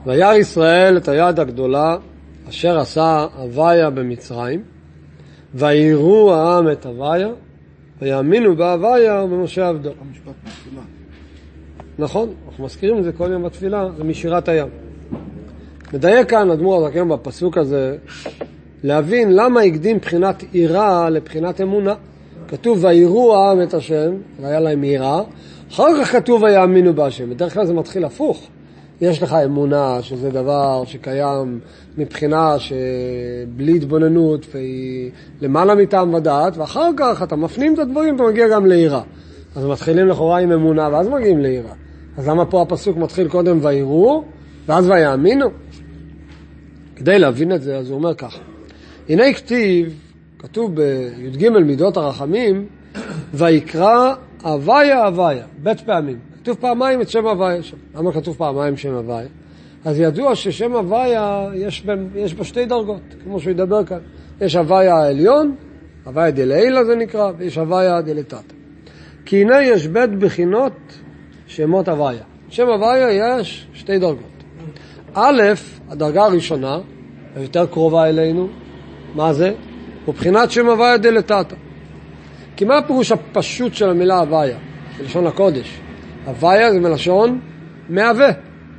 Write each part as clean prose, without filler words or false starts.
וירא ישראל את היד הגדולה אשר עשה הוויה במצרים, ויראו העם את הוויה, ויאמינו בהוויה ובמשה עבדו. המשפט בתפילה. נכון, אנחנו מזכירים את זה כל יום בתפילה, זה משירת הים. מדייק כאן אדמו"ר הזקן בפסוק הזה, להבין למה הקדים בחינת יראה לבחינת אמונה. כתוב ויראו העם את השם, והיה להם יראה, אחר כך כתוב ויאמינו בהשם. בדרך כלל זה מתחיל הפוך. יש לך אמונה שזה דבר שקיים מבחינה שבלי התבוננות והיא למעלה מטעם ודעת, ואחר כך אתה מפנים את הדברים, אתה מגיע גם ליראה. אז מתחילים לכאורה עם אמונה ואז מגיעים ליראה. אז למה פה הפסוק מתחיל קודם ויראו ואז ויאמינו? כדי להבין את זה, אז הוא אומר ככה. הנה כתוב בי"ג מידות הרחמים, ויקרא הוויה הוויה, בית פעמים. כתוב פעמיים את שם הוויה שם. למה כתוב פעמיים שם הוויה? אז ידוע ששם הוויה יש בו שתי דרגות, כמו שהוא ידבר כאן. יש הוויה העליון, הוויה דלעילה זה נקרא, ויש הוויה דלתתא. כי הנה יש בית בחינות שמות הוויה. שם הוויה יש שתי דרגות. א', הדרגה הראשונה, היותר קרובה אלינו, מה זה? הוא בחינת שם הוויה דלתתא. כי מה הפירוש הפשוט של המילה הוויה? בלשון הקודש. הוויה זה מלשון מהווה.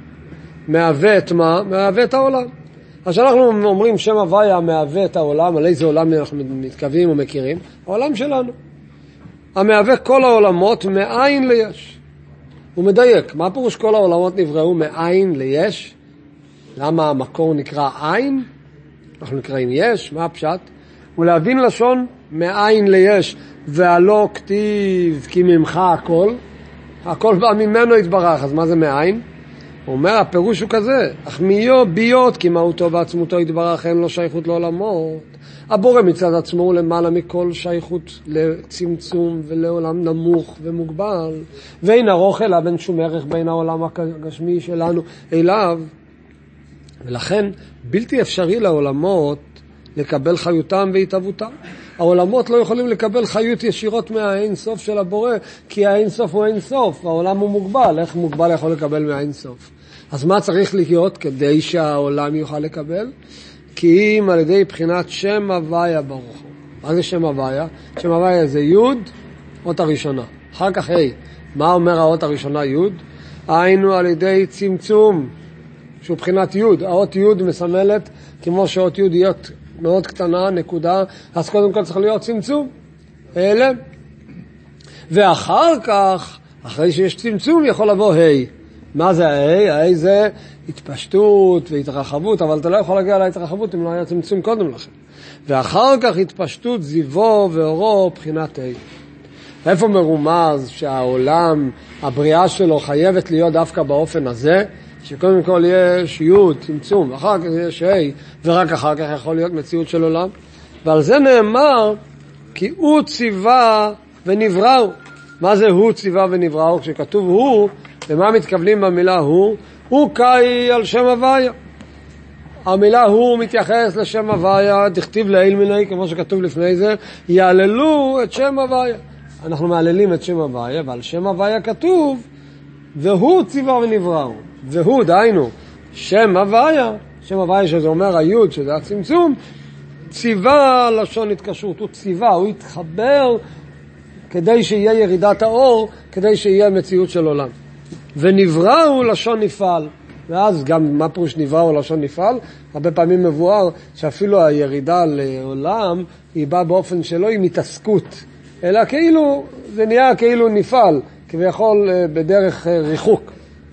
מהווה את מה? מהווה את העולם. אז כשאנחנו אומרים שם הוויה מהווה את העולם, על איזה עולם אנחנו מתכוונים ומכירים? העולם שלנו. המהווה כל העולמות מאין ליש. הוא מדייק. מה הפירוש כל העולמות נבראו מאין ליש? למה המקור נקרא עין? אנחנו נקראים יש. מה הפשט? ולהבין לשון מאין ליש, והלא כתיב כי ממך הכל. הכל בא ממנו יתברך, אז מה זה מאין? הוא אומר, הפירוש הוא כזה, אך מיו ביות, כי מהותו ועצמותו יתברך, אין לו שייכות לעולמות. הבורא מצד עצמו הוא למעלה מכל שייכות לצמצום ולעולם נמוך ומוגבל, ואין ארוך אליו, אין שום ערך בין העולם הגשמי שלנו אליו. ולכן בלתי אפשרי לעולמות לקבל חיותם והתהוותם. העולמות לא יכולים לקבל חיות ישירות מהאין סוף של הבורא, כי האין סוף הוא אין סוף, העולם הוא מוגבל. איך מוגבל יכול לקבל מהאין סוף? אז מה צריך להיות כדי שהעולם יוכל לקבל? כי אם על ידי בחינת שם הוויה ברוך הוא. מה זה שם הוויה? שם הוויה זה יוד, אות הראשונה. אחר כך מה אומר האות הראשונה יוד? היינו על ידי צמצום, שהוא בחינת יוד. האות יוד מסמלת, כמו שאות יוד להיות מאוד קטנה, נקודה, אז קודם כל צריך להיות צמצום. אלה. ואחר כך, אחרי שיש צמצום, יכול לבוא מה זה ה' זה התפשטות והתרחבות, אבל אתה לא יכול להגיע להתרחבות אם לא היה צמצום קודם לכן. ואחר כך התפשטות זיוו ואורו בחינת איפה מרומז שהעולם, הבריאה שלו חייבת להיות דווקא באופן הזה, שקודם כל יש יוד, צמצום, ואחר כך יש ורק אחר כך יכול להיות מציאות של עולם. ועל זה נאמר, כי הוא ציווה ונבראו. מה זה הוא ציווה ונבראו? כשכתוב הוא, למה מתכוונים במילה הוא? הוא קאי על שם הוויה. המילה הוא מתייחס לשם הוויה, תכתיב לעיל מיני, כמו שכתוב לפני זה, יעללו את שם הוויה. אנחנו מעללים את שם הוויה, ועל שם הוויה כתוב, והוא ציווה ונבראו. והוא, דהיינו, שם הוויה, שם הוויה שזה אומר היוד, שזה הצמצום, ציווה לשון התקשרות, הוא ציווה, הוא התחבר כדי שיהיה ירידת האור, כדי שיהיה מציאות של עולם. ונבראו לשון נפעל. ואז גם מה פירוש נבראו לשון נפעל? הרבה פעמים מבואר שאפילו הירידה לעולם היא באה באופן שלא היא מתעסקות, אלא כאילו, זה נהיה כאילו נפעל, כביכול בדרך ריחוק.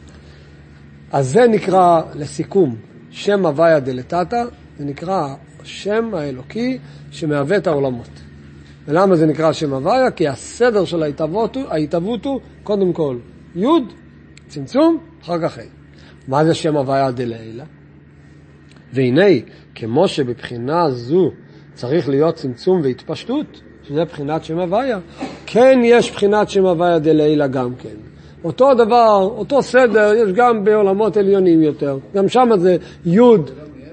אז זה נקרא לסיכום, שם הוויה דלתתא, זה נקרא שם האלוקי שמהווה את העולמות. ולמה זה נקרא שם הוויה? כי הסדר של ההתהוות הוא קודם כל יוד, צמצום, אחר כך מה זה שם הוויה דלעילה? והנה, כמו שבבחינה זו צריך להיות צמצום והתפשטות, שזה בחינת שם הוויה, כן יש בחינת שם הוויה דלעילה גם כן. אותו דבר, אותו סדר, יש גם בעולמות עליונים יותר. גם שם זה יוד.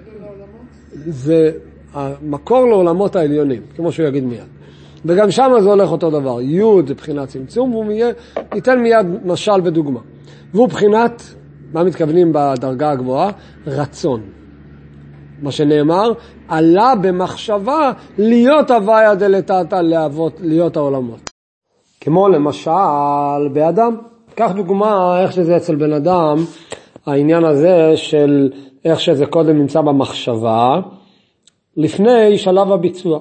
זה המקור לעולמות העליונים, כמו שהוא יגיד מיד. וגם שם זה הולך אותו דבר. יוד זה בחינת צמצום, והוא ניתן מיד משל ודוגמה. והוא בחינת מה מתכוונים בדרגה הגבוהה? רצון. מה שנאמר, עלה במחשבה להיות הוויה דלתתא, להיות העולמות. כמו למשל באדם. קח דוגמה איך שזה אצל בן אדם, העניין הזה של איך שזה קודם נמצא במחשבה, לפני שלב הביצוע.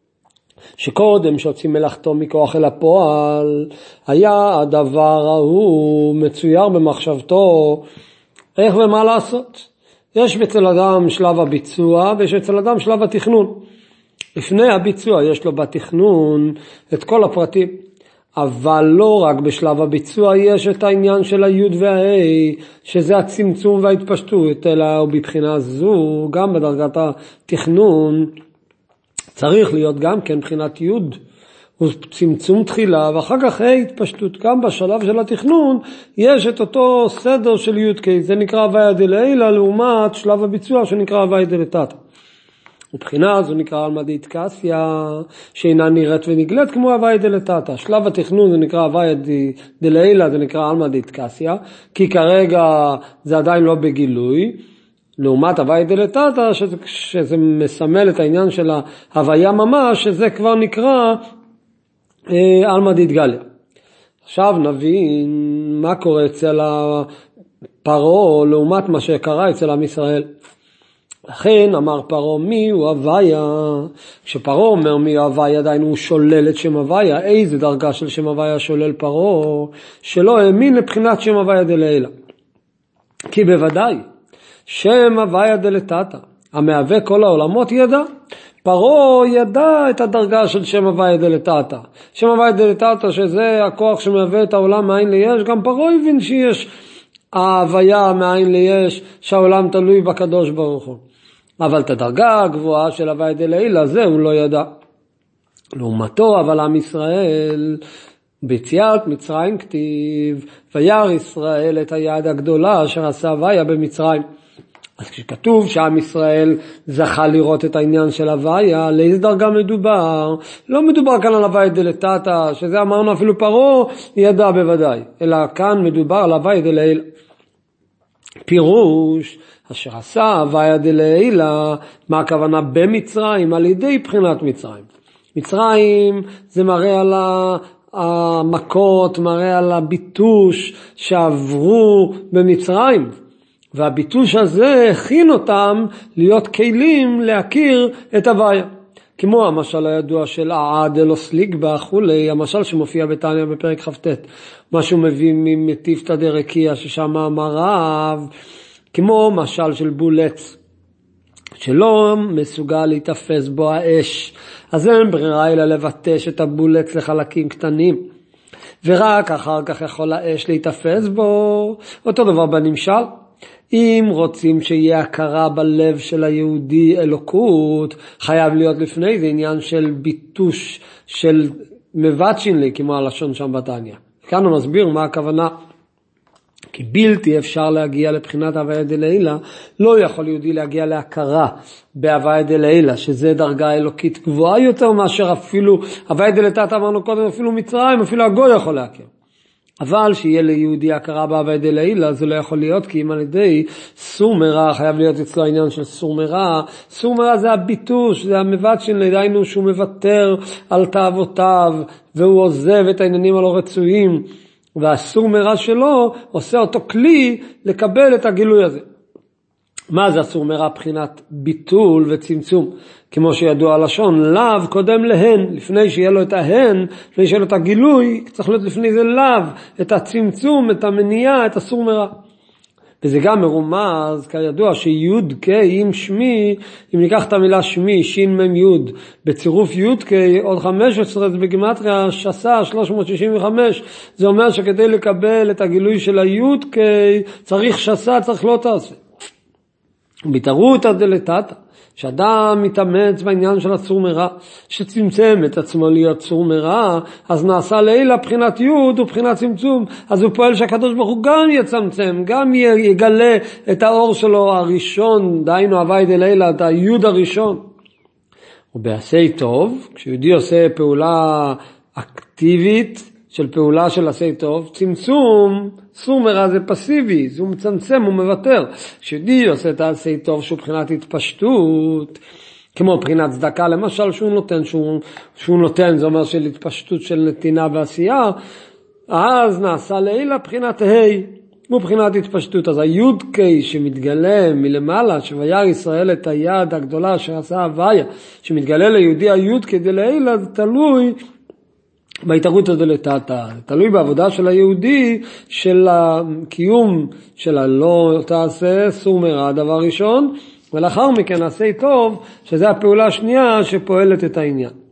שקודם שהוציא מלאכתו מכוח אל הפועל, היה הדבר ההוא מצויר במחשבתו, איך ומה לעשות. יש אצל אדם שלב הביצוע, ויש אצל אדם שלב התכנון. לפני הביצוע יש לו בתכנון את כל הפרטים. אבל לא רק בשלב הביצוע יש את העניין של היוד וההי, שזה הצמצום וההתפשטות, אלא בבחינה זו, גם בדרגת התכנון, צריך להיות גם כן בחינת יוד, הוא צמצום תחילה, ואחר כך התפשטות. גם בשלב של התכנון יש את אותו סדר של יוד, כי זה נקרא הוויה דלעילא, לעומת שלב הביצוע שנקרא הוויה דלתתא. מבחינה זו נקרא עלמא דאיטקסיא, שאינה נראית ונגלית כמו הוויה דלתתא. שלב התכנון זה נקרא הוויה דלעילא, זה נקרא עלמא דאיטקסיא, כי כרגע זה עדיין לא בגילוי, לעומת הוויה דלתתא, שזה מסמל את העניין של ההוויה ממש, שזה כבר נקרא עלמא דאיטגליא. עכשיו נבין מה קורה אצל פרעה לעומת מה שקרה אצל עם ישראל. לכן אמר פרעה מי הוא הוויה. כשפרעה אומר מי הוא הוויה, עדיין הוא שולל את שם הוויה. איזה דרגה של שם הוויה שולל פרעה? שלא האמין לבחינת שם הוויה דלעילא. כי בוודאי שם הוויה דלתתא המהווה כל העולמות ידע. פרעה ידע את הדרגה של שם הוויה דלתתא. שם הוויה דלתתא שזה הכוח שמהווה את העולם מאין ליש. גם פרעה הבין שיש ההוויה מאין ליש, שהעולם תלוי בקדוש ברוך הוא. אבל את הדרגה הגבוהה של הוויה דלעילא זה הוא לא ידע. לעומתו אבל עם ישראל ביציאת מצרים כתיב וירא ישראל את היד הגדולה אשר עשה הוויה במצרים. אז כשכתוב שעם ישראל זכה לראות את העניין של הוויה, לאיזה דרגה מדובר? לא מדובר כאן על הוויה דלתתא, שזה אמרנו אפילו פרעה ידע בוודאי, אלא כאן מדובר על הוויה דלעילא. פירוש אשר עשה הוויה דלעילא, מה הכוונה במצרים? על ידי בחינת מצרים. מצרים זה מראה על המכות, מראה על הביטוש שעברו במצרים. והביטוש הזה הכין אותם להיות כלים להכיר את הוויה. כמו המשל הידוע של עד אלו סליג בחולי, המשל שמופיע בתניא בפרק כ"ט. משהו מביא ממטיפתא דרקיע ששם אמר רב, כמו משל של בולץ, שלא מסוגל להתאפס בו האש. אז אין ברירה אלא לבטש את הבולץ לחלקים קטנים. ורק אחר כך יכול האש להתאפס בו. אותו דבר בנמשל. אם רוצים שיהיה הכרה בלב של היהודי אלוקות, חייב להיות לפני זה עניין של ביטוש, של מבטשין לי, כמו הלשון שם בתניא. כאן הוא מסביר מה הכוונה. כי בלתי אפשר להגיע לבחינת הוויה דלעילא, לא יכול יהודי להגיע להכרה בהוויה דלעילא, שזה דרגה אלוקית גבוהה יותר מאשר אפילו, הוויה דלתתא אמרנו קודם, אפילו מצרים, אפילו הגוי יכול להכיר. אבל שיהיה ליהודי הכרה בהוויה דלעילא, זה לא יכול להיות, כי אם על ידי סור מרע, חייב להיות אצלו העניין של סור מרע. סור מרע זה הביטוש, זה המבטשין, לדיינו שהוא מוותר על תאוותיו, והוא עוזב את העניינים הלא רצויים, והסור מרע שלו עושה אותו כלי לקבל את הגילוי הזה. מה זה הסור מרע? בחינת ביטול וצמצום. כמו שידוע הלשון, לאו קודם להן, לפני שיהיה לו את ההן, לפני שיהיה לו את הגילוי, צריך להיות לפני זה לאו, את הצמצום, את המניעה, את הסור מרע. וזה גם מרומז, כידוע, שיוד קי עם שמי, אם ניקח את המילה שמי, שין מם יוד, בצירוף יוד קי, עוד 15, זה בגימטריה שסה, 365, זה אומר שכדי לקבל את הגילוי של היוד קי, צריך שסה, צריך לא תעשה. בתערותא דלתתא, שאדם מתאמץ בעניין של הסור מרע, שצמצם את עצמו להיות סור מרע, אז נעשה לעילא בחינת יוד ובחינת צמצום, אז הוא פועל שהקדוש ברוך הוא גם יצמצם, גם יגלה את האור שלו הראשון, דהיינו הוויה דלעילא, את היוד הראשון. ובעשה טוב, כשיהודי עושה פעולה אקטיבית, של פעולה של עשה טוב, צמצום, סור מרע זה פסיבי, זה מצמצם, הוא מוותר. שדי עושה את העשה טוב שהוא מבחינת התפשטות, כמו מבחינת צדקה, למשל שהוא נותן, זה אומר של התפשטות של נתינה ועשייה, אז נעשה לילה בחינת מבחינת התפשטות. אז היודקי שמתגלה מלמעלה, שויר ישראל את היד הגדולה שעשה הוויה, שמתגלה ליהודי היודקי דלילה, זה תלוי בהתערות הזו לתתה, תלוי בעבודה של היהודי, של הקיום של הלא תעשה, סור מרע, דבר ראשון, ולאחר מכן עשה טוב, שזה הפעולה השנייה שפועלת את העניין.